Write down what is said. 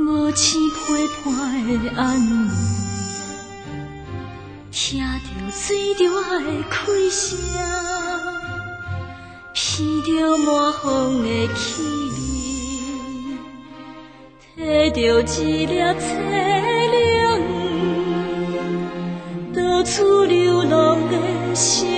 无钱陪伴的安慰，听着水流的开声，闻着满风的气味，摕着一粒凄凉，到处流浪的心。